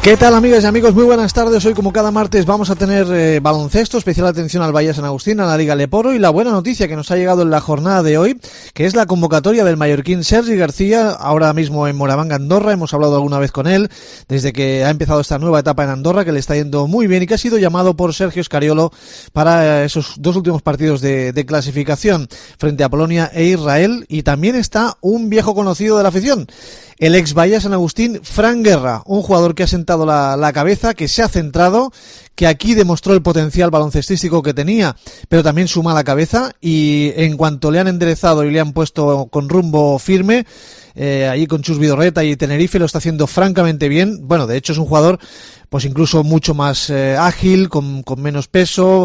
¿Qué tal, amigas y amigos? Muy buenas tardes. Hoy, como cada martes, vamos a tener baloncesto, especial atención al Valle San Agustín, a la Liga Leporo, y la buena noticia que nos ha llegado en la jornada de hoy, que es la convocatoria del mallorquín Sergi García, ahora mismo en Moraván, Andorra. Hemos hablado alguna vez con él, desde que ha empezado esta nueva etapa en Andorra, que le está yendo muy bien y que ha sido llamado por Sergio Scariolo para esos dos últimos partidos de clasificación frente a Polonia e Israel. Y también está un viejo conocido de la afición, el ex Valle San Agustín, Fran Guerra, un jugador que ha sentado la cabeza, que se ha centrado, que aquí demostró el potencial baloncestístico que tenía, pero también su mala cabeza, y en cuanto le han enderezado y le han puesto con rumbo firme, allí con Chus Vidorreta y Tenerife, lo está haciendo francamente bien. Bueno, de hecho es un jugador pues incluso mucho más ágil, con menos peso,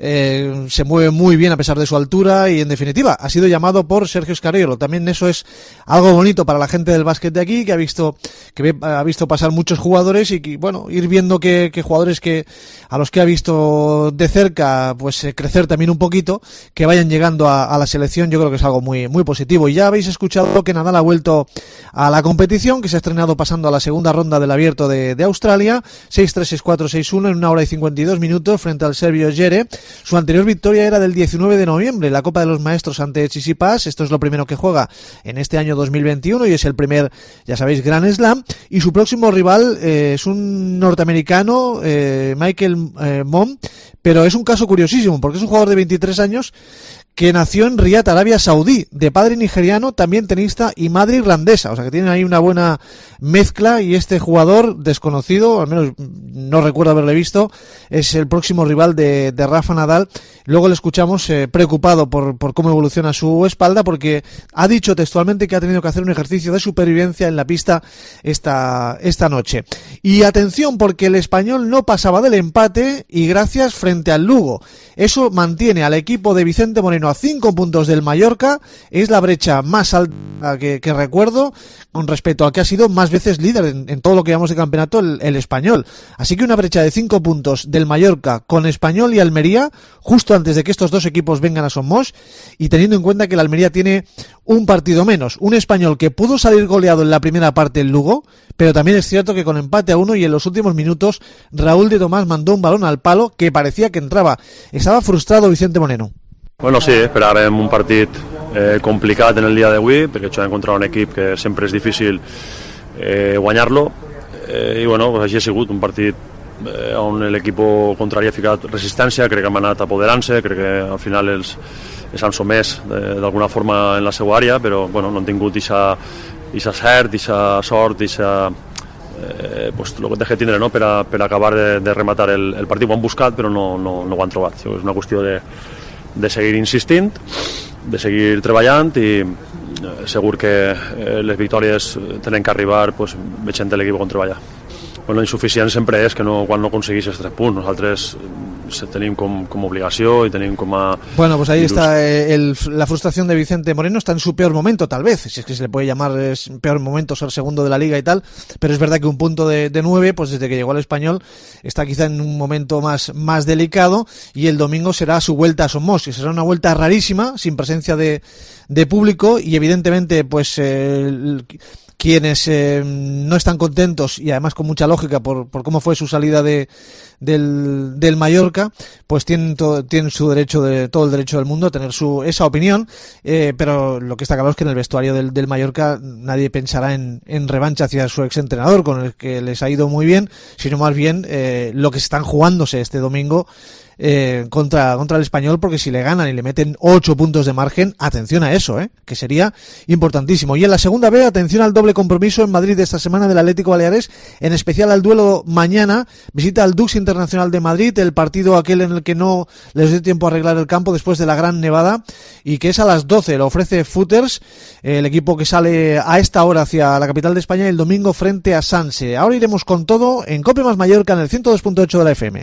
se mueve muy bien a pesar de su altura, y en definitiva ha sido llamado por Sergio Scariolo. También eso es algo bonito para la gente del básquet de aquí, que ha visto pasar muchos jugadores, y que, bueno, ir viendo que jugadores a los que ha visto de cerca pues crecer también un poquito, que vayan llegando a la selección, yo creo que es algo muy, muy positivo. Y ya habéis escuchado que Nadal ha vuelto a la competición, que se ha estrenado pasando a la segunda ronda del Abierto de Australia, 6-3, 6-4, 6-1 en 1 hora y 52 minutos frente al serbio Jere. Su anterior victoria era del 19 de noviembre, la Copa de los Maestros ante Tsitsipas. Esto es lo primero que juega en este año 2021 y es el primer, ya sabéis, Grand Slam. Y su próximo rival es un norteamericano, Michael Mom, pero es un caso curiosísimo porque es un jugador de 23 años que nació en Riyadh, Arabia Saudí, de padre nigeriano, también tenista, y madre irlandesa. O sea que tienen ahí una buena mezcla, y este jugador desconocido, al menos no recuerdo haberle visto, es el próximo rival de Rafa Nadal. Luego le escuchamos preocupado por cómo evoluciona su espalda, porque ha dicho textualmente que ha tenido que hacer un ejercicio de supervivencia en la pista esta noche. Y atención, porque el Español no pasaba del empate, y gracias, frente al Lugo. Eso mantiene al equipo de Vicente Moreno a 5 puntos del Mallorca. Es la brecha más alta que recuerdo con respecto a que ha sido más veces líder en todo lo que llevamos de campeonato el Español. Así que una brecha de 5 puntos del Mallorca con Español y Almería, justo antes de que estos dos equipos vengan a Somos, y teniendo en cuenta que el Almería tiene un partido menos. Un Español que pudo salir goleado en la primera parte del Lugo, pero también es cierto que con empate a 1, y en los últimos minutos Raúl de Tomás mandó un balón al palo que parecía que entraba. Estava frustrat Vicente Moreno. Bueno, sí, esperàvem un partit complicat en el dia d'avui, perquè jugàvem contra un equip que sempre és difícil guanyar-lo, i bueno, pues així ha sigut un partit on l'equip contrari ha ficat resistència. Crec que hem anat apoderant-se, crec que al final els han somès d'alguna forma en la seva àrea, però bueno, no han tingut eixa cert, eixa sort, eixa pues lo que té que tindre, no? per acabar de rematar el partit. Ho han buscat però no ho han trobat. És una qüestió de seguir insistint, de seguir treballant, i segur que les victòries tenen que arribar pues, veient l'equip com treballar. Bueno, insuficient sempre és que quan no aconsegueixes 3 punts. Nosaltres tenim com obligació y tenim com a... Bueno, pues ahí está la frustración de Vicente Moreno. Está en su peor momento, tal vez, si es que se le puede llamar peor momento ser segundo de la Liga y tal, pero es verdad que un punto de 9, pues desde que llegó al Español, está quizá en un momento más delicado, y el domingo será su vuelta a Somos, que será una vuelta rarísima, sin presencia de público, y evidentemente pues quienes no están contentos, y además con mucha lógica por cómo fue su salida del Mallorca, pues tienen todo el derecho del mundo a tener esa opinión, pero lo que está claro es que en el vestuario del Mallorca nadie pensará en revancha hacia su exentrenador, con el que les ha ido muy bien, sino más bien lo que están jugándose este domingo contra el Español, porque si le ganan y le meten 8 puntos de margen, atención a eso, que sería importantísimo. Y en la segunda B, atención al doble compromiso en Madrid de esta semana del Atlético Baleares, en especial al duelo mañana. Visita al Dux Internacional de Madrid, el partido aquel en el que no les dio tiempo a arreglar el campo después de la gran nevada, y que es a las 12, lo ofrece Footers, el equipo que sale a esta hora hacia la capital de España, el domingo frente a Sanse. Ahora iremos con todo en Cope Más Mallorca en el 102.8 de la FM.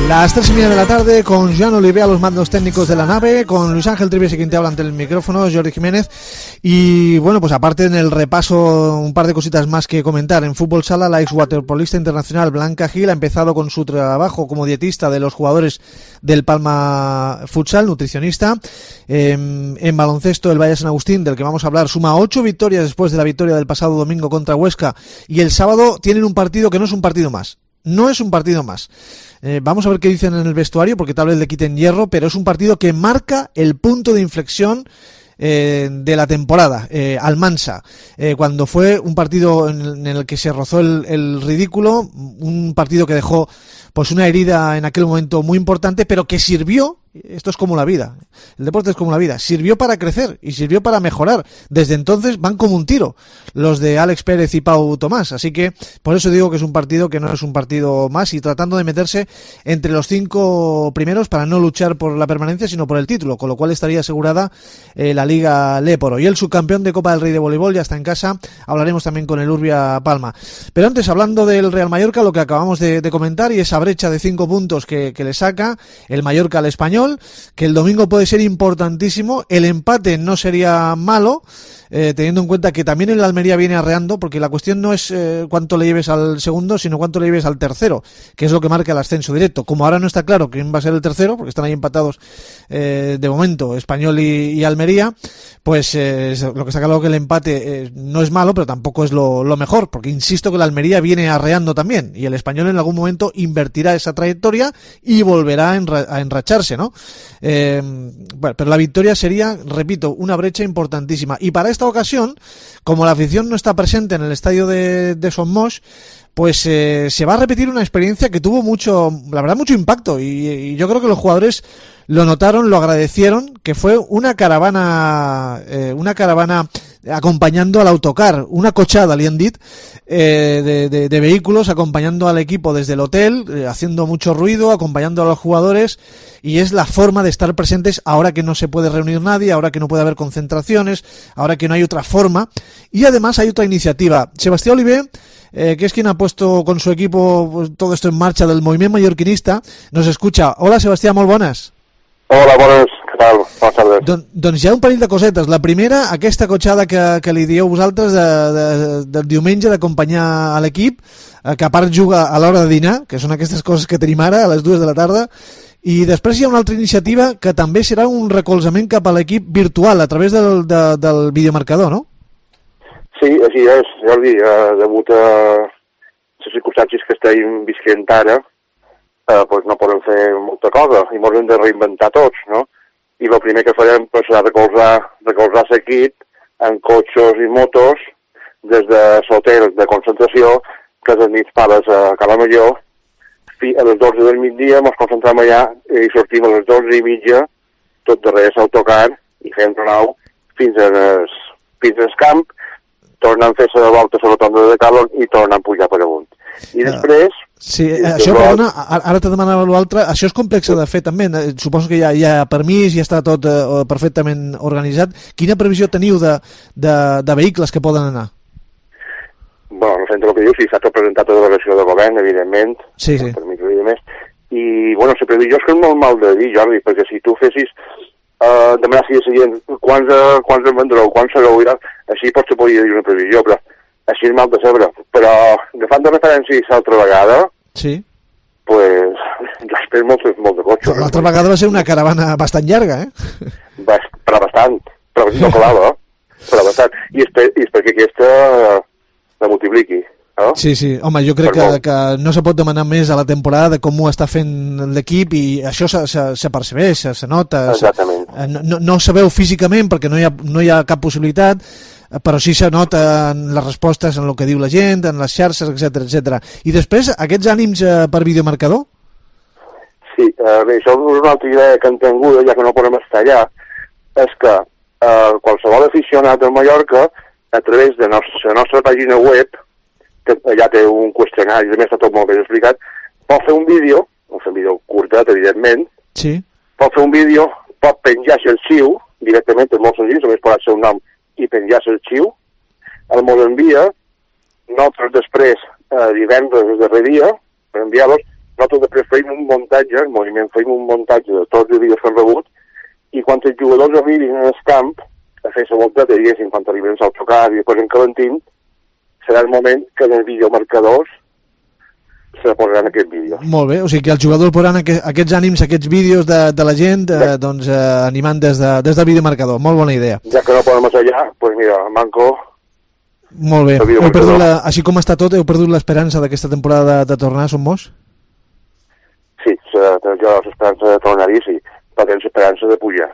Las 3:30 de la tarde, con Joan Oliver a los mandos técnicos de la nave, con Luis Ángel Trivies y quien te habla ante el micrófono, Jordi Jiménez. Y bueno, pues aparte en el repaso, un par de cositas más que comentar. En fútbol sala, la ex waterpolista internacional Blanca Gil ha empezado con su trabajo como dietista de los jugadores del Palma Futsal, nutricionista. En baloncesto, el Valle San Agustín, del que vamos a hablar, suma 8 victorias después de la victoria del pasado domingo contra Huesca. Y el sábado tienen un partido que no es un partido más. No es un partido más. Vamos a ver qué dicen en el vestuario, porque tal vez le quiten hierro, pero es un partido que marca el punto de inflexión de la temporada, Almansa, cuando fue un partido en el que se rozó el ridículo, un partido que dejó pues una herida en aquel momento muy importante, pero que sirvió. Esto es como la vida, el deporte es como la vida, sirvió para crecer y sirvió para mejorar. Desde entonces van como un tiro los de Alex Pérez y Pau Tomás, así que por eso digo que es un partido que no es un partido más, y tratando de meterse entre los 5 primeros para no luchar por la permanencia sino por el título, con lo cual estaría asegurada la Liga Léporo. Y el subcampeón de Copa del Rey de voleibol ya está en casa. Hablaremos también con el Urbia Palma, pero antes, hablando del Real Mallorca, lo que acabamos de comentar, y esa brecha de 5 puntos que le saca el Mallorca al Español, que el domingo puede ser importantísimo. El empate no sería malo, teniendo en cuenta que también el Almería viene arreando, porque la cuestión no es cuánto le lleves al segundo, sino cuánto le lleves al tercero, que es lo que marca el ascenso directo. Como ahora no está claro quién va a ser el tercero, porque están ahí empatados de momento Español y Almería, pues lo que está claro que el empate no es malo, pero tampoco es lo mejor, porque insisto que el Almería viene arreando también, y el Español en algún momento invertirá esa trayectoria y volverá a enracharse, ¿no? Bueno, pero la victoria sería, repito, una brecha importantísima. Y para esta ocasión, como la afición no está presente en el estadio de Somos, pues se va a repetir una experiencia que tuvo mucho impacto, y yo creo que los jugadores lo notaron, lo agradecieron, que fue una caravana acompañando al autocar, una cochada, li han dit, de vehículos acompañando al equipo desde el hotel, haciendo mucho ruido, acompañando a los jugadores, y es la forma de estar presentes ahora que no se puede reunir nadie, ahora que no puede haber concentraciones, ahora que no hay otra forma. Y además hay otra iniciativa. Sebastián Oliver, que es quien ha puesto con su equipo pues, todo esto en marcha del movimiento mallorquinista, nos escucha. Hola, Sebastián, molt bones. Hola, bones, què tal? Bones tardes. Doncs hi ha un parell de cosetes. La primera, aquesta cotxada que li dieu vosaltres del diumenge d'acompanyar a l'equip, que a part juga a l'hora de dinar, que són aquestes coses que tenim ara a les 2 de la tarda, i després hi ha una altra iniciativa que també serà un recolzament cap a l'equip virtual a través del videomarcador, no? Sí, així és, Jordi, degut a les circumstàncies que estem visquent ara, pues no podem fer molta cosa i ens hem de reinventar tots, no? I el primer que farem pues, serà recolzar l'equip en cotxes i motos des de l'hotel de concentració, que és el nit Pales a Cala Major, a les 12 del migdia ens concentrem allà i sortim a les 12:30, tot darrere l'autocar, i fem nou fins al camp, tornant a fer la volta a la rotonda de Calon i tornant a pujar per amunt. I després... Sí, això, perdona, ara te demanava l'altre, això és complex de fer també, suposo que hi ha permís, ja està tot perfectament organitzat. Quina previsió teniu de vehicles que poden anar? Bueno, no sé el que dius, si s'ha presentat a la delegació de govern, evidentment, sí. Permís, evidentment, i, bueno, la previsió és que és molt mal de dir, Jordi, perquè si tu fessis demanar si la gent quants en vendreu, quants sereu, així potser podria dir una previsió, però així és mal de saber. Però, agafant de referència l'altra vegada, sí, pues, jo espero molt de cotxe. L'altra vegada va ser una caravana bastant llarga, eh? Però bastant, però no colava, però bastant. I és perquè aquesta la multipliqui. No? Sí, home, jo crec que no se pot demanar més a la temporada de com ho està fent l'equip, i això se percebeix, se nota. Exactament. No se veu físicament perquè no hi ha cap possibilitat, però sí se nota en les respostes, en el que diu la gent, en les xarxes, etc. I després, aquests ànims per videomarcador? Sí, bé, això és una altra idea que hem tingut, ja que no podem estar allà, és que qualsevol aficionat de Mallorca, a través de la nostra pàgina web, que allà té un qüestionari, a més està tot molt ben explicat, pot fer un vídeo curtet, evidentment, sí. Pot fer un vídeo, pot penjar-se el arxiu, directament, és molt senzill, només posar el seu nom i penjar-se el arxiu, el mos envia, nosaltres després, divendres del darrer dia, per enviar-los, nosaltres després feim un muntatge, el moviment feim un muntatge de tots els vídeos que han rebut, i quan els jugadors arribin al camp a fer la volta, diguéssim, quan arriben al xocar i després en calentín, serà el moment que els videomarcadors se posaran aquest vídeo. Molt bé, o sigui que els jugadors posaran aquests ànims, aquests vídeos de la gent doncs, animant des del videomarcador. Molt bona idea. Ja que no podem més allà, doncs mira, manco... Molt bé. Així com està tot, heu perdut l'esperança d'aquesta temporada de tornar, som molts? Sí, jo l'esperança de tornar-hi, sí, però tens esperança de pujar.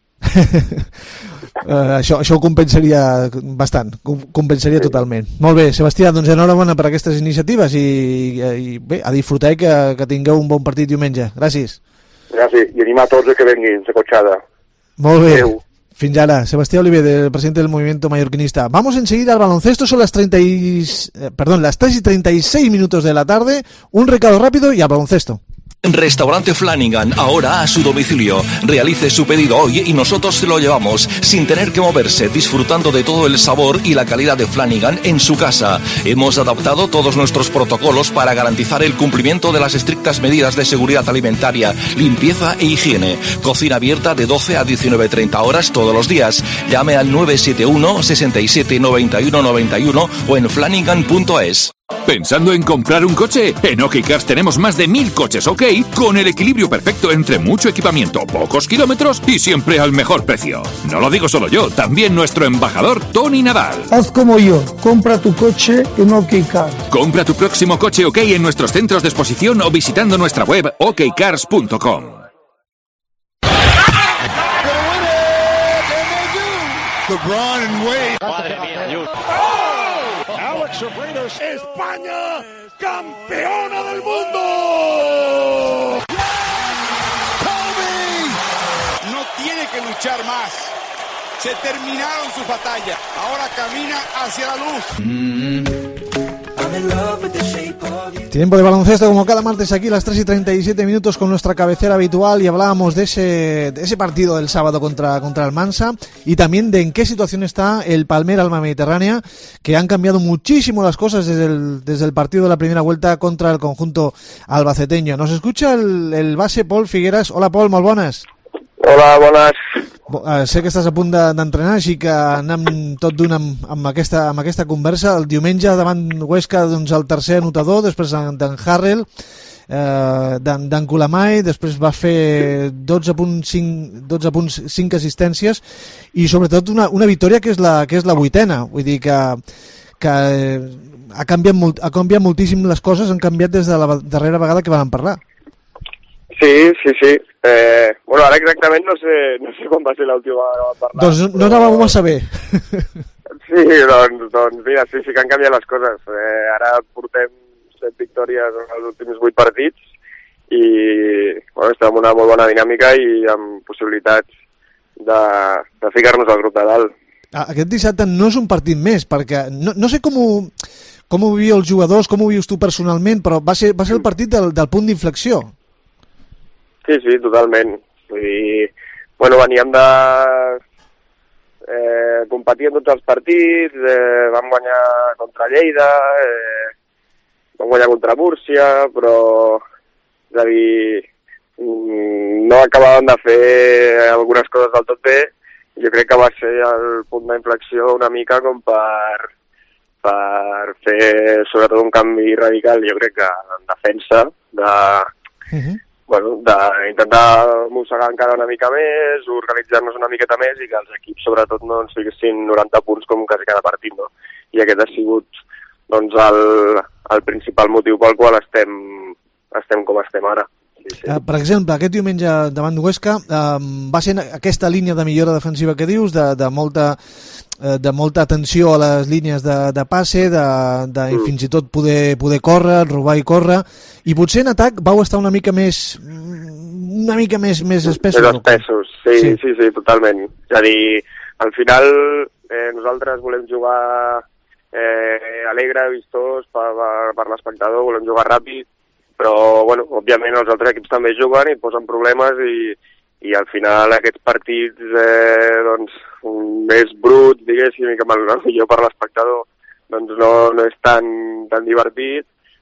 Això ho compensaria bastant, compensaria totalment. Molt bé, Sebastià, doncs enhorabona per aquestes iniciatives i bé, a disfrutar i que tingueu un bon partit diumenge. Gràcies. Gràcies, i animar tots a que venguin, la cotxada. Molt bé. Adeu. Fins ara, Sebastià Oliver, el presidente del movimiento mallorquinista. Vamos enseguida al baloncesto, son las 3 y 36 minutos de la tarde, un recado rápido y al baloncesto. Restaurante Flanagan, ahora a su domicilio. Realice su pedido hoy y nosotros se lo llevamos sin tener que moverse, disfrutando de todo el sabor y la calidad de Flanagan en su casa. Hemos adaptado todos nuestros protocolos para garantizar el cumplimiento de las estrictas medidas de seguridad alimentaria, limpieza e higiene. Cocina abierta de 12 a 19:30 horas todos los días. Llame al 971 67 91 91 o en flanagan.es. ¿Pensando en comprar un coche? En OK Cars tenemos más de 1000 coches OK con el equilibrio perfecto entre mucho equipamiento, pocos kilómetros y siempre al mejor precio. No lo digo solo yo, también nuestro embajador Tony Nadal. Haz como yo, compra tu coche en OK Cars. Compra tu próximo coche OK en nuestros centros de exposición o visitando nuestra web okcars.com. LeBron and Wade. Alex Abreu, España, campeona del mundo. Kobe no tiene que luchar más. Se terminaron sus batallas. Ahora camina hacia la luz. Tiempo de baloncesto como cada martes aquí a las 3 y 37 minutos con nuestra cabecera habitual, y hablábamos de ese partido del sábado contra el Mansa y también de en qué situación está el Palmer Alma Mediterránea, que han cambiado muchísimo las cosas desde el partido de la primera vuelta contra el conjunto albaceteño. Nos escucha el base Pol Figueras. Hola Pol, molt bones. Hola, bones. Sé que estàs a punt d'entrenar, així que anem tot d'un amb aquesta conversa. El diumenge davant Huesca, doncs, el tercer anotador, després d'en Harrell, d'en Kulamai, després va fer 12 punts, 5 assistències i sobretot una victòria que és la 8ª. Vull dir que ha canviat moltíssim les coses, han canviat des de la darrera vegada que vam parlar. Sí. Bueno, ara exactament no sé quan va ser l'última vegada que vam parlar. Doncs no anàvem a saber. Sí, doncs mira, sí que han canviat les coses. Ara portem 7 victòries en els últims 8 partits i bueno, estem en una molt bona dinàmica i amb possibilitats de ficar-nos al grup de dalt. Aquest dissabte no és un partit més, perquè no sé com ho viu els jugadors, com ho vius tu personalment, però va ser el partit del punt d'inflexió. Sí, totalment. Vull dir, bueno, veníem de competir en tots els partits, vam guanyar contra Lleida, vam guanyar contra Múrcia, però és a dir, no acabàvem de fer algunes coses del tot bé. Jo crec que va ser el punt d'inflexió una mica com per fer sobretot un canvi radical, jo crec que en defensa, bueno, d'intentar mossegar encara una mica més, organitzar-nos una miqueta més i que els equips sobretot no ens fiquessin 90 punts com quasi cada partit, no? I aquest ha sigut doncs, el principal motiu pel qual estem com estem ara. Sí. Per exemple, aquest diumenge davant d'Huesca va ser aquesta línia de millora defensiva que dius, de molta atenció a les línies de passe, fins i tot poder córrer, robar i córrer, i potser en atac vau estar una mica més espessos. Més espessos, sí, totalment. És a dir, al final nosaltres volem jugar alegre, vistós per l'espectador, volem jugar ràpid, però, bueno, òbviament els altres equips també juguen i posen problemes i al final aquests partits doncs, més bruts, diguéssim, i que millor per l'espectador doncs no és tan divertit,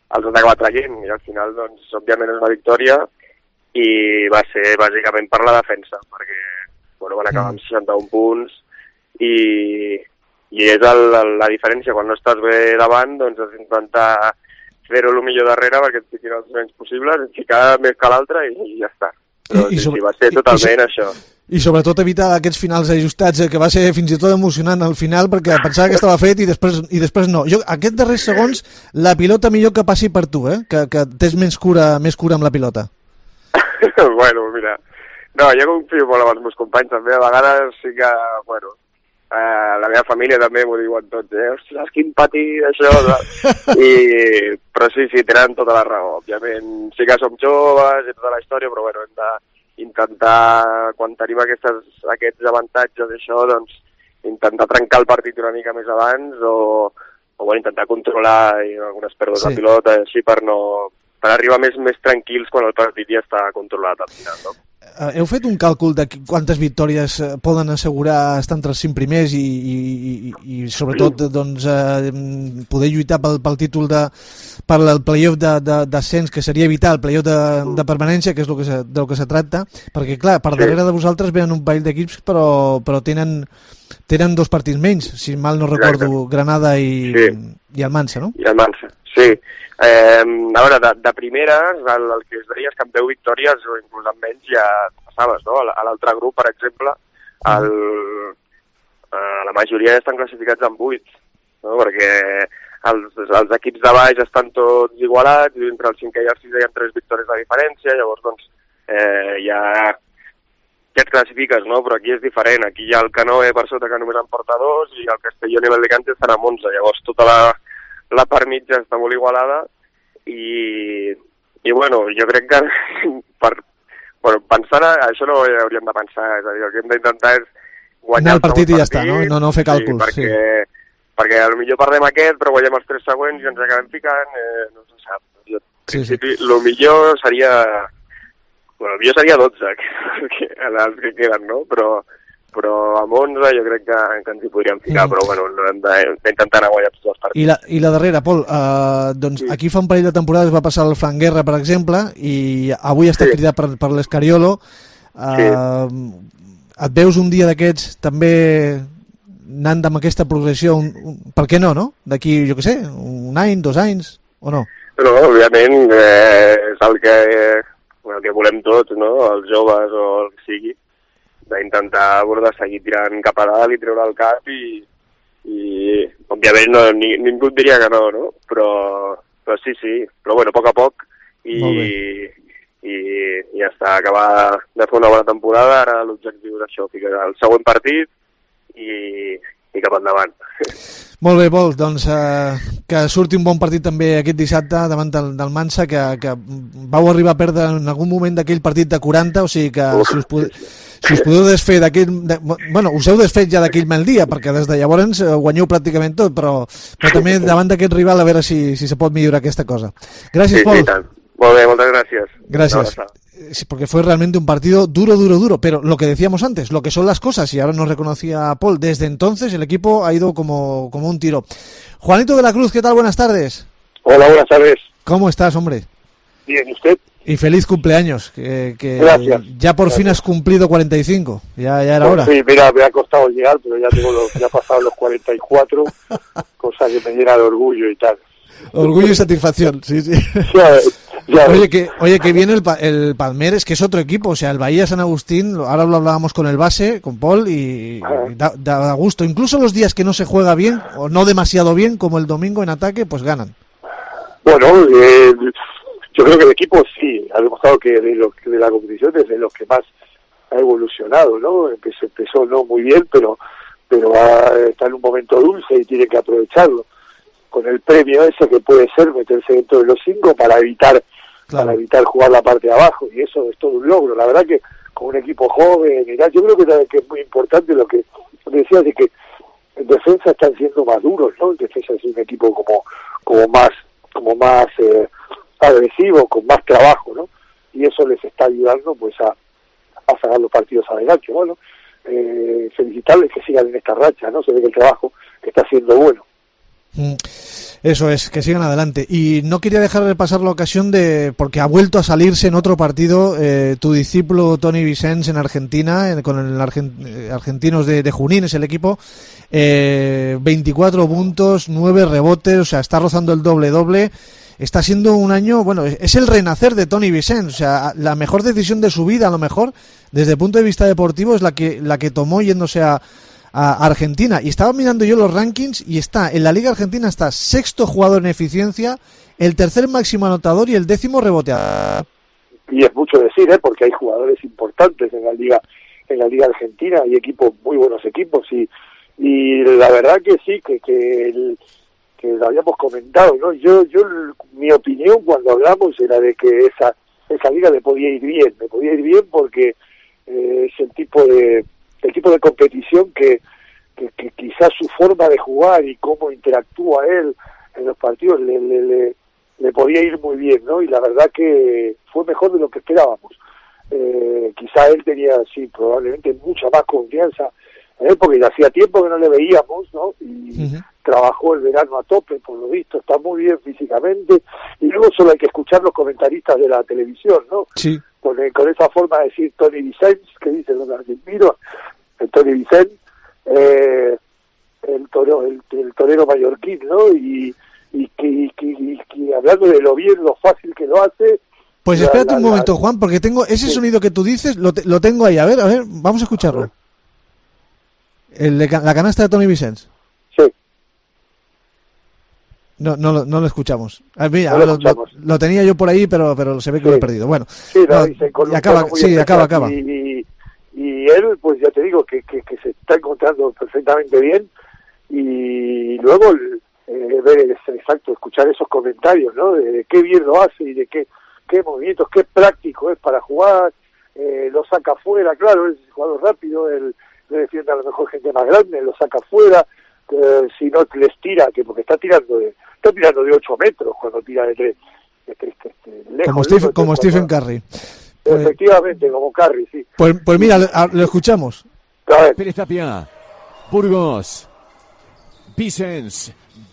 els han acabat traient, i al final, doncs, òbviament és una victòria, i va ser bàsicament per la defensa, perquè bueno, van acabar amb 61 punts, i és la diferència. Quan no estàs bé davant, doncs has d'intentar fer-ho el millor darrere perquè et fiquin els menys possibles, et ficar més que l'altre i ja està. Però sí, va ser totalment això. I sobretot evitar aquests finals ajustats, que va ser fins i tot emocionant al final, perquè pensava que estava fet i després no. Jo, aquests darrers segons, la pilota millor que passi per tu, que tens més cura amb la pilota. Bueno, mira, no, jo confio molt amb els meus companys també, a vegades sí que, bueno, la meva família també m'ho diuen tots, ostres, quin patí, això, però sí, tenen tota la raó, òbviament sí que som joves i tota la història, però bueno, hem d'intentar, quan tenim aquests avantatges d'això, doncs intentar trencar el partit una mica més abans o bueno, intentar controlar algunes pèrdues de pilota, així per arribar més tranquils quan el partit ja està controlat al final, no? Heu fet un càlcul de quantes victòries poden assegurar estar entre els 5 primers i sobretot doncs, poder lluitar pel títol per el playoff d'ascens, que seria vital, el playoff de permanència, que és del que se tracta, perquè clar, per darrere de vosaltres venen un parell d'equips però tenen 2 partits menys, si mal no recordo, Granada i Almansa, no? I Almansa, sí. A veure, de primeres, el que es deia és que amb 10 victòries o inclús amb menys ja passaves, no? A l'altre grup, per exemple, la majoria estan classificats amb 8, no? Perquè els equips de baix estan tots igualats i entre el 5è i el 6è hi ha 3 victòries de diferència, llavors doncs ja et classifiques, no? Però aquí és diferent, aquí hi ha el Canoe per sota que només en porta 2 i el Castellón i l'Alicante estan amb 11, llavors tota la part mitja està molt igualada i bueno, jo crec que pensant això no ho hauríem de pensar, és a dir, el que hem d'intentar és guanyar el partit i ja està, no fer càlculs. Sí, perquè potser perdem aquest, però guanyem els 3 següents i ens acabem picant, no se sap. El millor seria 12, els que queden, no? Però amb 11 jo crec que ens hi podríem ficar, però bueno, hem d'intentar anar a guanyar tots els partits. I la darrera, Pol, doncs aquí fa un parell de temporades va passar el Fran Guerra, per exemple, i avui està cridat per l'Escariolo. Et veus un dia d'aquests també anant amb aquesta progressió, per què no? D'aquí, jo què sé, 1 any, 2 anys, o no? No, òbviament és el que volem tots, no? Els joves o el que sigui, d'intentar seguir tirant cap a dalt i treure el cap i òbviament ningú et diria que no? Però sí, però bueno, a poc i ja està, acabar de fer una bona temporada, ara l'objectiu és això, ficar el següent partit i cap endavant. Molt bé, Pol, doncs que surti un bon partit també aquest dissabte davant del Mansa, que vau arribar a perdre en algun moment d'aquell partit de 40, o sigui que si us podeu desfer d'aquell... Bueno, us heu desfet ja d'aquell mal dia, perquè des de llavors guanyeu pràcticament tot, però també davant d'aquest rival a veure si se pot millorar aquesta cosa. Gràcies, Pol. Sí, tant. Molt bé, moltes gràcies. Gracias. Sí, porque fue realmente un partido duro, pero lo que decíamos antes, lo que son las cosas, y ahora nos reconocía Paul, desde entonces el equipo ha ido como un tiro. Juanito de la Cruz, ¿qué tal? Buenas tardes. Hola, buenas tardes. ¿Cómo estás, hombre? Bien, ¿y usted? Y feliz cumpleaños, que gracias. Ya por fin has cumplido 45, ya era hora. Sí, mira, me ha costado llegar, pero ya ya he pasado los 44, cosa que me llena de orgullo y tal. Orgullo y satisfacción, sí. Ya. Oye, que viene el Palmeres, que es otro equipo, o sea, el Bahía San Agustín, ahora lo hablábamos con el base, con Paul, y da gusto. Incluso los días que no se juega bien, o no demasiado bien, como el domingo en ataque, pues ganan. Bueno, yo creo que el equipo sí, ha demostrado que de la competición es de los que más ha evolucionado, ¿no? Empezó no muy bien, pero está en un momento dulce y tiene que aprovecharlo. Con el premio ese que puede ser meterse dentro de los 5 para evitar jugar la parte de abajo, y eso es todo un logro. La verdad que con un equipo joven y tal, yo creo que es muy importante lo que decías de que en defensa están siendo más duros, ¿no? En defensa es un equipo como más agresivo, con más trabajo, ¿no? Y eso les está ayudando pues a sacar los partidos adelante. Bueno, felicitarles que sigan en esta racha, ¿no? Se ve que el trabajo está siendo bueno. Eso es, que sigan adelante. Y no quería dejar de pasar la ocasión porque ha vuelto a salirse en otro partido tu discípulo Toni Vicens en Argentina, con el Argentinos de Junín, es el equipo. 24 puntos, 9 rebotes, o sea, está rozando el doble. Está siendo un año, bueno, es el renacer de Toni Vicens, o sea, la mejor decisión de su vida, a lo mejor, desde el punto de vista deportivo, es la que tomó yéndose a Argentina. Y estaba mirando yo los rankings y está en la Liga Argentina, está 6º jugador en eficiencia, el 3er máximo anotador y el 10º reboteador. Y es mucho decir, porque hay jugadores importantes en la liga argentina, hay equipos, muy buenos equipos, y la verdad que sí, que lo habíamos comentado, ¿no? Yo mi opinión cuando hablamos era de que esa liga me podía ir bien porque es el tipo de competición que quizás su forma de jugar y cómo interactúa él en los partidos le podía ir muy bien, ¿no? Y la verdad que fue mejor de lo que esperábamos. Quizá él tenía, sí, probablemente mucha más confianza, porque ya hacía tiempo que no le veíamos, ¿no? Y trabajó el verano a tope, por lo visto, está muy bien físicamente, y luego solo hay que escuchar los comentaristas de la televisión, ¿no? Sí. Con esa forma de decir Toni Vicens, que dicen los argentinos, el Toni Vicens, el torero mallorquín, ¿no? Y hablando de lo bien, lo fácil que lo hace. Pues espérate un momento, Juan, porque tengo ese sonido que tú dices, lo tengo ahí. A ver, vamos a escucharlo. La canasta de Toni Vicens. Sí. No lo escuchamos. Mira, no lo tenía yo por ahí, pero se ve que lo he perdido. Bueno, sí, acaba. Y él, pues ya te digo, que se está encontrando perfectamente bien, y luego ver, exacto, escuchar esos comentarios, ¿no? De qué bien lo hace y de qué movimientos, qué práctico es para jugar, lo saca afuera, claro, es jugador rápido, él le defiende a lo mejor gente más grande, lo saca afuera, si no les tira, porque está tirando de 8 metros cuando tira de 3, lejos. Como Stephen Curry. Efectivamente, como Curry, sí. Pues mira, lo escuchamos. A ver. Pérez Tapia, Burgos, Vicens,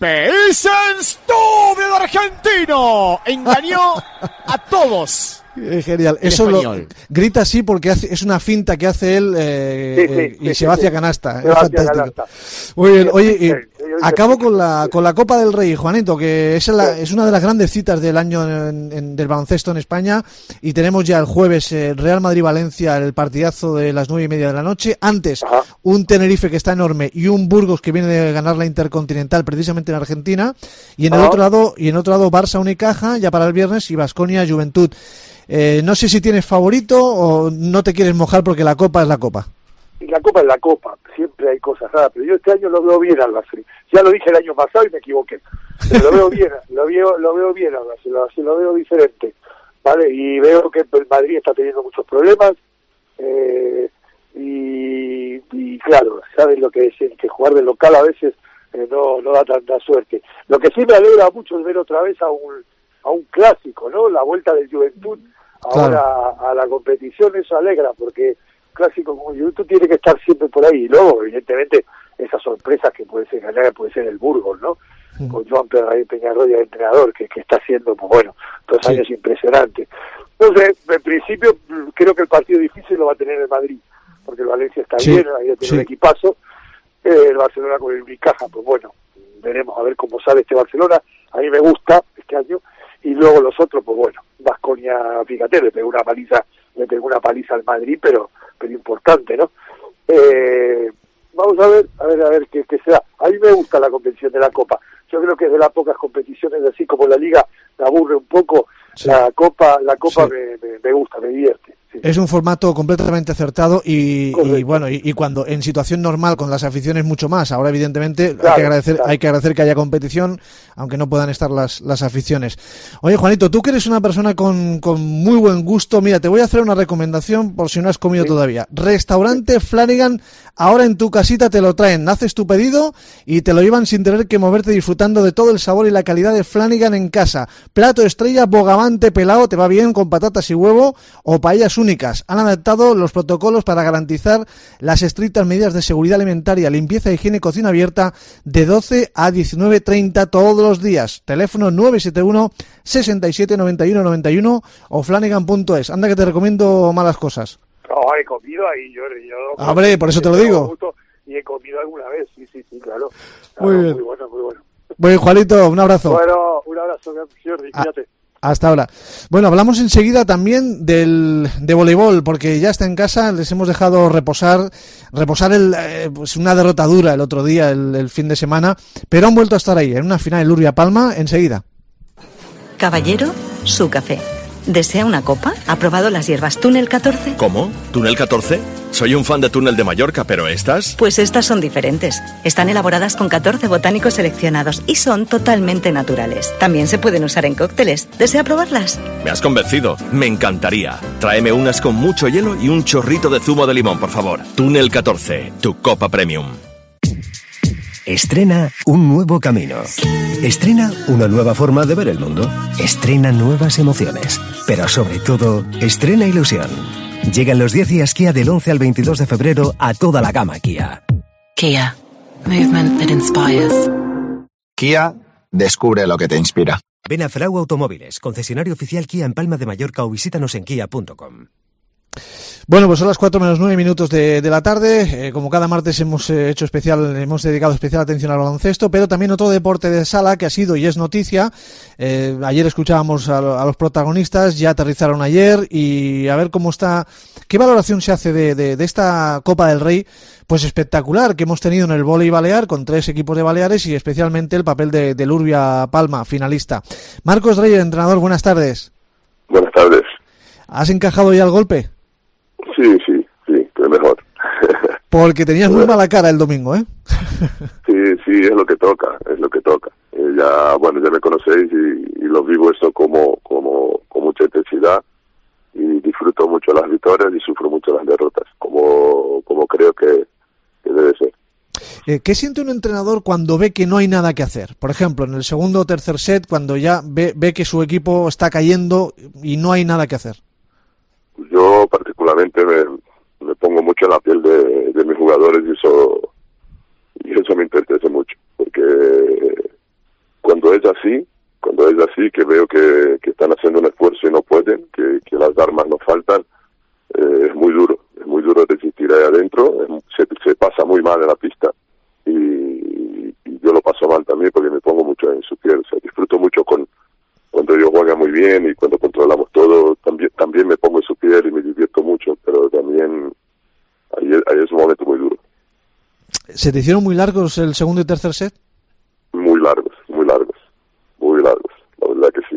doble de argentino, engañó a todos. Genial, eso grita así porque es una finta que hace él y se va hacia canasta. Es fantástico. Muy bien, oye, acabo con la Copa del Rey, Juanito, que es una de las grandes citas del año del baloncesto en España, y tenemos ya el jueves Real Madrid-Valencia, el partidazo de las 9:30 de la noche. Antes, un Tenerife que está enorme y un Burgos que viene de ganar la Intercontinental precisamente en Argentina, y en el otro lado Barça-Unicaja ya para el viernes, y Baskonia-Juventud. No sé si tienes favorito o no te quieres mojar porque la Copa es la Copa. Y la Copa es la Copa, siempre hay cosas raras, pero yo este año lo veo bien al Barça. Ya lo dije el año pasado y me equivoqué. Pero lo veo bien, lo veo bien al Barça, lo veo diferente, ¿vale? Y veo que el Madrid está teniendo muchos problemas, y claro, sabes lo que es, que jugar de local a veces no da tanta suerte. Lo que sí me alegra mucho es ver otra vez a un clásico, ¿no? La vuelta del Juventud ahora a la competición, eso alegra, porque clásico como Juventud tiene que estar siempre por ahí. Y luego, evidentemente, esas sorpresas que puede ser ganar, puede ser el Burgos, ¿no? Con Joan Peñarroya, el entrenador, que está haciendo, pues bueno, 2 años impresionantes. Entonces, en principio, creo que el partido difícil lo va a tener el Madrid, porque el Valencia está bien, ahí tiene un equipazo. El Barcelona con el Unicaja, pues bueno, veremos a ver cómo sale este Barcelona. A mí me gusta este año. Y luego los otros, pues bueno, Baskonia, fíjate, le pegó una paliza al Madrid, pero importante, ¿no? Vamos a ver qué será. A mí me gusta la competición de la Copa. Yo creo que es de las pocas competiciones, así como la Liga me aburre un poco, la Copa me gusta, me divierte. Sí. Es un formato completamente acertado y bueno, y cuando en situación normal con las aficiones mucho más. Ahora evidentemente hay que agradecer que haya competición, aunque no puedan estar las aficiones. Oye, Juanito, tú que eres una persona con muy buen gusto, mira, te voy a hacer una recomendación por si no has comido todavía. Restaurante Flanigan, ahora en tu casita te lo traen, haces tu pedido y te lo llevan sin tener que moverte, disfrutando de todo el sabor y la calidad de Flanigan en casa. Plato estrella, bogavante bogavante pelado te va bien con patatas y huevo o paellas únicas. Han adaptado los protocolos para garantizar las estrictas medidas de seguridad alimentaria, limpieza, higiene y cocina abierta de 12 a 19:30 todos los días. Teléfono 971 67 91 91 o flanagan.es. Anda que te recomiendo malas cosas. No, he comido ahí, yo hombre, por eso te lo digo. Y he comido alguna vez, sí, claro. Muy bien. Muy bueno. Bueno, Juanito, un abrazo. Bueno, un abrazo, Jordi, fíjate. Hasta ahora. Bueno, hablamos enseguida también de voleibol, porque ya está en casa, les hemos dejado reposar pues una derrota dura el otro día, el fin de semana, pero han vuelto a estar ahí, en una final de Urbia-Palma, enseguida. Caballero, su café. ¿Desea una copa? ¿Ha probado las hierbas Túnel 14? ¿Cómo? ¿Túnel 14? Soy un fan de Túnel de Mallorca, pero ¿estas? Pues estas son diferentes. Están elaboradas con 14 botánicos seleccionados y son totalmente naturales. También se pueden usar en cócteles. ¿Desea probarlas? Me has convencido. Me encantaría. Tráeme unas con mucho hielo y un chorrito de zumo de limón, por favor. Túnel 14, tu copa premium. Estrena un nuevo camino. Estrena una nueva forma de ver el mundo. Estrena nuevas emociones. Pero sobre todo, estrena ilusión. Llegan los 10 días Kia del 11 al 22 de febrero a toda la gama Kia. Kia. Movement that inspires. Kia, descubre lo que te inspira. Ven a Frau Automóviles, concesionario oficial Kia en Palma de Mallorca o visítanos en kia.com. Bueno, pues son las 4:09 de la tarde. Como cada martes hemos dedicado especial atención al baloncesto, pero también otro deporte de sala que ha sido y es noticia. Ayer escuchábamos a los protagonistas, ya aterrizaron ayer y a ver cómo está, qué valoración se hace de esta Copa del Rey, pues espectacular, que hemos tenido en el vóley balear con 3 equipos de Baleares y especialmente el papel del Urbia-Palma, finalista. Marcos Reyes, entrenador, buenas tardes. Buenas tardes. ¿Has encajado ya el golpe? Sí, que mejor. Porque tenías muy mala cara el domingo, ¿eh? Sí, es lo que toca. Ya me conocéis y lo vivo esto con mucha intensidad y disfruto mucho las victorias y sufro mucho las derrotas, como creo que debe ser. ¿Qué siente un entrenador cuando ve que no hay nada que hacer? Por ejemplo, en el segundo o tercer set, cuando ya ve que su equipo está cayendo y no hay nada que hacer. Yo particularmente me pongo mucho en la piel de mis jugadores y eso me entristece mucho, porque cuando es así, que veo que están haciendo un esfuerzo y no pueden, que las armas nos faltan, es muy duro resistir ahí adentro, se pasa muy mal en la pista y yo lo paso mal también porque me pongo mucho en su piel, o sea, disfruto mucho cuando ellos juegan muy bien y cuando controlamos todo, también me pongo en su piel y me divierto mucho, pero también ahí es un momento muy duro. ¿Se te hicieron muy largos el segundo y tercer set? Muy largos, la verdad que sí.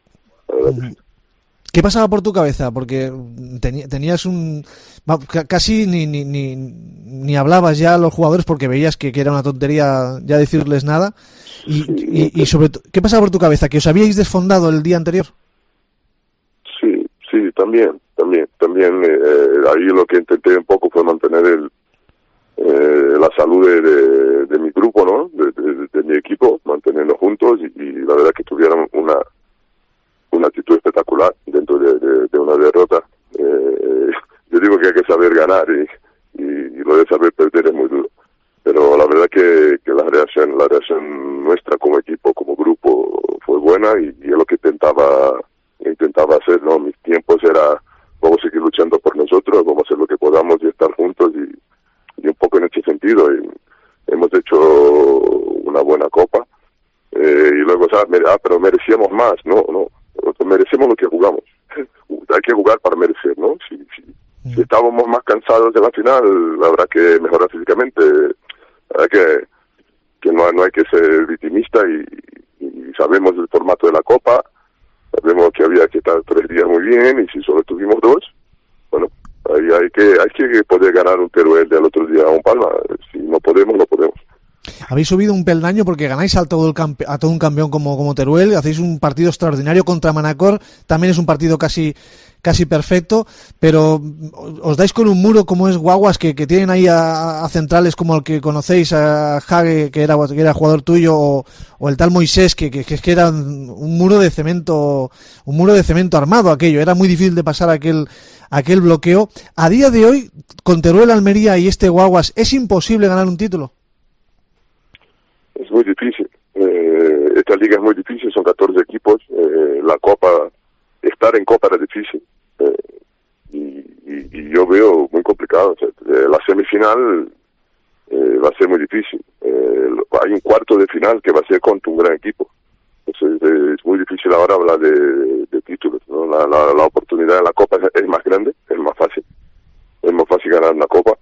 ¿Qué pasaba por tu cabeza? Porque tenías casi ni hablabas ya a los jugadores porque veías que era una tontería ya decirles nada. Y sobre todo, ¿qué pasaba por tu cabeza? ¿Que os habíais desfondado el día anterior? Sí, también. Ahí lo que intenté un poco fue mantener la salud de mi grupo, ¿no? De mi equipo, mantenernos juntos y la verdad que tuvieron una actitud espectacular dentro de una derrota. Yo digo que hay que saber ganar y lo de saber perder es muy duro. Pero la verdad que la reacción nuestra como equipo, como grupo, fue buena y es lo que intentaba hacer, ¿no? Mis tiempos era, vamos a seguir luchando por nosotros, vamos a hacer lo que podamos y estar juntos y un poco en ese sentido. Y hemos hecho una buena copa y luego, pero merecíamos más, no, merecemos lo que jugamos. Hay que jugar para merecer, ¿no? Si estábamos más cansados de la final, habrá que mejorar físicamente. Habrá que no hay que ser victimista y sabemos el formato de la Copa, sabemos que había que estar 3 días muy bien y si solo tuvimos 2, bueno, ahí hay que poder ganar un Teruel del otro día a un Palma. Si no podemos, no podemos. Habéis subido un peldaño porque ganáis a todo un campeón como Teruel, hacéis un partido extraordinario contra Manacor, también es un partido casi perfecto, pero os dais con un muro como es Guaguas, que tienen ahí a centrales como el que conocéis, a Hage, que era jugador tuyo, o el tal Moisés, que era un muro de cemento armado aquello, era muy difícil de pasar aquel bloqueo. A día de hoy, con Teruel, Almería y este Guaguas, ¿es imposible ganar un título? Es muy difícil. Esta liga es muy difícil, son 14 equipos. La Copa, estar en Copa era difícil. Y yo veo muy complicado. O sea, la semifinal va a ser muy difícil. Hay un cuarto de final que va a ser contra un gran equipo. Entonces es muy difícil ahora hablar de títulos, ¿no? La oportunidad de la Copa es más grande, es más fácil. Es más fácil ganar una Copa.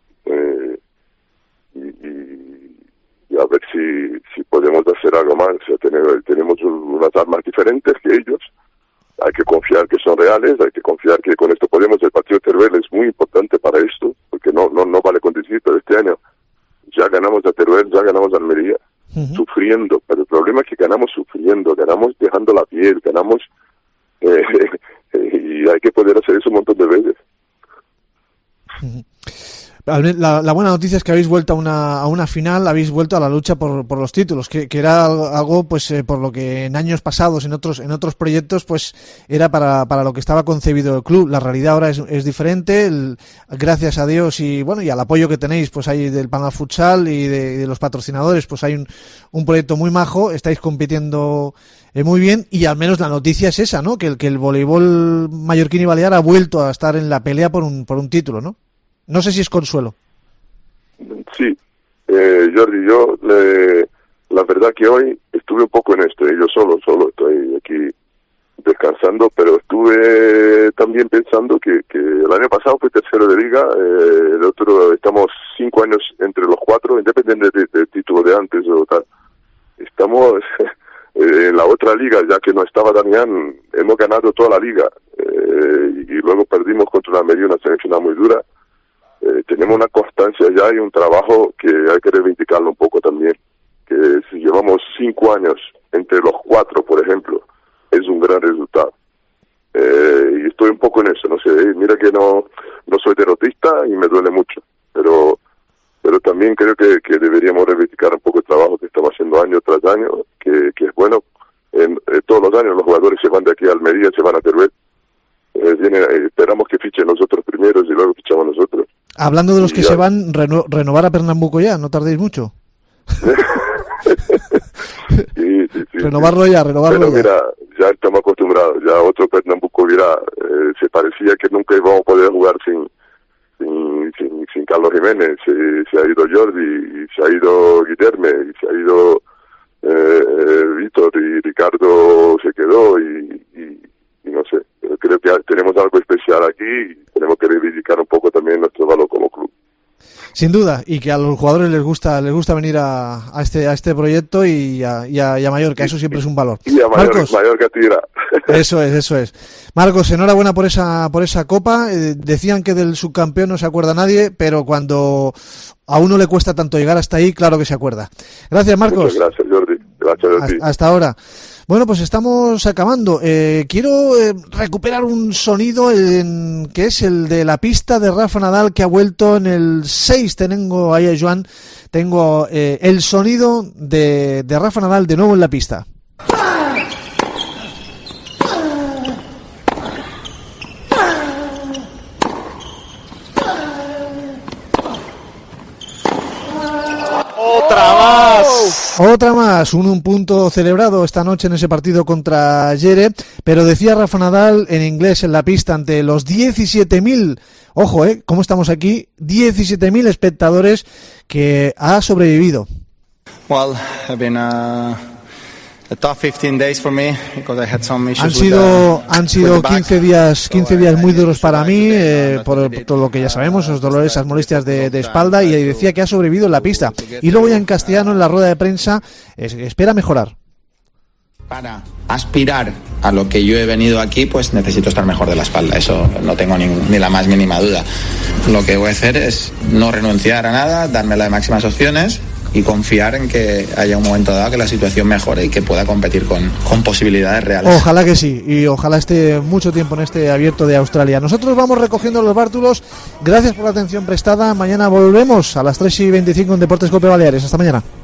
Y a ver si podemos hacer algo más. O sea, tenemos unas armas diferentes que ellos. Hay que confiar que son reales, hay que confiar que con esto podemos. El partido de Teruel es muy importante para esto, porque no vale con decir, pero este año ya ganamos a Teruel, ya ganamos a Almería, sufriendo. Pero el problema es que ganamos sufriendo, ganamos dejando la piel, ganamos y hay que poder hacer eso un montón de veces. La buena noticia es que habéis vuelto a una final, habéis vuelto a la lucha por los títulos, que era algo pues por lo que en años pasados, en otros proyectos, pues era para lo que estaba concebido el club. La realidad ahora es diferente, gracias a Dios y bueno, y al apoyo que tenéis pues hay del Palma Futsal y de los patrocinadores, pues hay un proyecto muy majo, estáis compitiendo muy bien, y al menos la noticia es esa, ¿no? Que el voleibol mallorquín y balear ha vuelto a estar en la pelea por un título, ¿no? No sé si es consuelo. Sí, Jordi, la verdad que hoy estuve un poco en esto, yo solo estoy aquí descansando, pero estuve también pensando que el año pasado fue tercero de liga, el otro estamos 5 años entre los 4, independiente del título de antes o tal. Estamos en la otra liga, ya que no estaba Damián, hemos ganado toda la liga y luego perdimos contra una Almería, una semifinal muy dura. Tenemos una constancia ya y un trabajo que hay que reivindicarlo un poco también, que si llevamos 5 años entre los 4, por ejemplo, es un gran resultado. Y estoy un poco en eso, no sé, mira que no soy derrotista y me duele mucho, pero también creo que deberíamos reivindicar un poco el trabajo que estamos haciendo año tras año, que es bueno. Todos los años los jugadores se van de aquí a Almería, se van a Teruel. Esperamos que fichen nosotros primeros y luego fichamos nosotros. Hablando de los que se van, renovar a Pernambuco ya, no tardéis mucho. Sí. Renovarlo ya. Pero mira, ya estamos acostumbrados, ya otro Pernambuco se parecía que nunca íbamos a poder jugar sin Carlos Jiménez. Se ha ido Jordi, se ha ido Guillermo, y se ha ido Víctor, y Ricardo se quedó y no sé, creo que tenemos algo especial aquí y tenemos que reivindicar un poco también nuestro valor como club. Sin duda, y que a los jugadores les gusta venir a este proyecto y a Mallorca, eso siempre es un valor. Y a Marcos, Mallorca tira. Eso es. Marcos, enhorabuena por esa copa. Decían que del subcampeón no se acuerda nadie, pero cuando a uno le cuesta tanto llegar hasta ahí, claro que se acuerda. Gracias, Marcos. Muchas gracias, Jordi. Gracias a ti. Hasta ahora. Bueno, pues estamos acabando. Quiero recuperar un sonido que es el de la pista de Rafa Nadal, que ha vuelto en el 6. Tengo ahí a Joan. Tengo el sonido de Rafa Nadal de nuevo en la pista. Otra más, un punto celebrado esta noche en ese partido contra Yere, pero decía Rafa Nadal en inglés en la pista ante los 17.000, ojo, cómo estamos aquí, 17.000 espectadores que ha sobrevivido. Well, I've been a tough 15 days for me because I had some issues Han sido 15 días muy duros para mí, por todo lo que ya sabemos, esos dolores, esas molestias de espalda, y decía que ha sobrevivido en la pista. Y luego ya en castellano, en la rueda de prensa, espera mejorar. Para aspirar a lo que yo he venido aquí, pues necesito estar mejor de la espalda, eso no tengo ni la más mínima duda. Lo que voy a hacer es no renunciar a nada, darme las máximas opciones y confiar en que haya un momento dado que la situación mejore y que pueda competir con posibilidades reales. Ojalá que sí, y ojalá esté mucho tiempo en este Abierto de Australia. Nosotros vamos recogiendo los bártulos. Gracias por la atención prestada. Mañana volvemos a las 3:25 en Deportes Cope Baleares. Hasta mañana.